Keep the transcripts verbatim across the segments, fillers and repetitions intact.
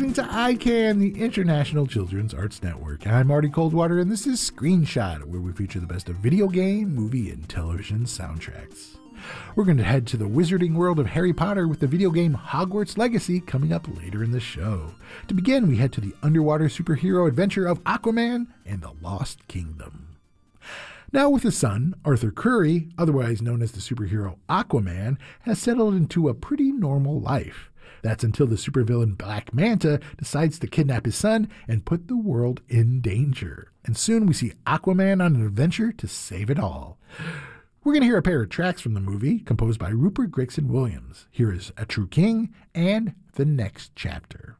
listening to I CAN, the International Children's Arts Network. I'm Marty Coldwater, and this is Screenshot, where we feature the best of video game, movie, and television soundtracks. We're going to head to the wizarding world of Harry Potter with the video game Hogwarts Legacy coming up later in the show. To begin, we head to the underwater superhero adventure of Aquaman and the Lost Kingdom. Now with his son, Arthur Curry, otherwise known as the superhero Aquaman, has settled into a pretty normal life. That's until the supervillain Black Manta decides to kidnap his son and put the world in danger. And soon we see Aquaman on an adventure to save it all. We're going to hear a pair of tracks from the movie composed by Rupert Gregson-Williams. Here is A True King and The Next Chapter.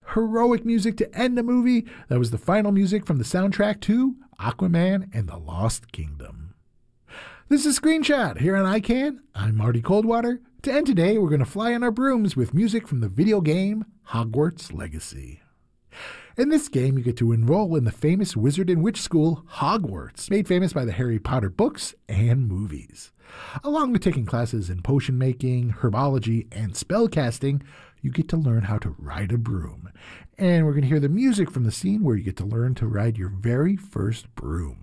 heroic music to end the movie. That was the final music from the soundtrack to Aquaman and the Lost Kingdom. This is Screenshot here on I CAN. I'm Marty Coldwater. To end today, we're going to fly on our brooms with music from the video game Hogwarts Legacy. In this game, you get to enroll in the famous wizard and witch school Hogwarts, made famous by the Harry Potter books and movies. Along with taking classes in potion making, herbology, and spellcasting, you get to learn how to ride a broom. And we're going to hear the music from the scene where you get to learn to ride your very first broom.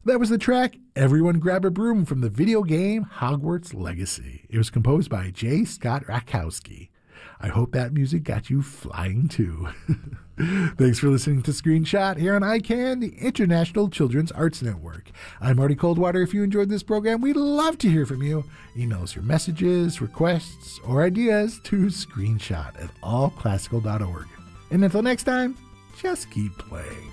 That was the track Everyone Grab a Broom from the video game Hogwarts Legacy. It was composed by J. Scott Rakowski. I hope that music got you flying too. Thanks for listening to Screenshot here on I CAN, the International Children's Arts Network. I'm Marty Coldwater. If you enjoyed this program, we'd love to hear from you. Email us your messages, requests, or ideas to screenshot at all classical dot org. And until next time, just keep playing.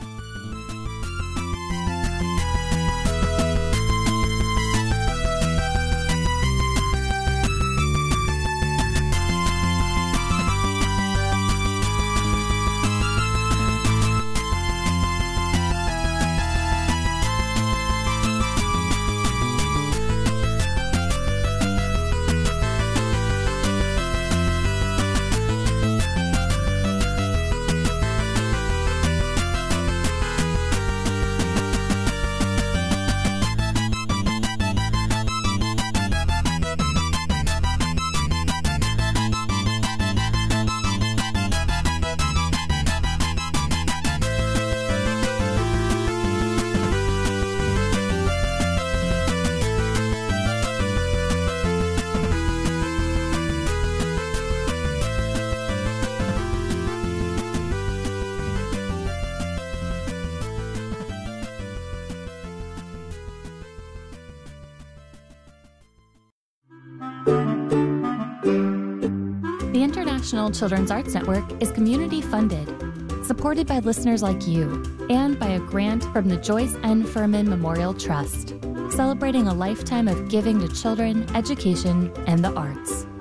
The International Children's Arts Network is community-funded, supported by listeners like you, and by a grant from the Joyce N. Furman Memorial Trust, celebrating a lifetime of giving to children, education, and the arts.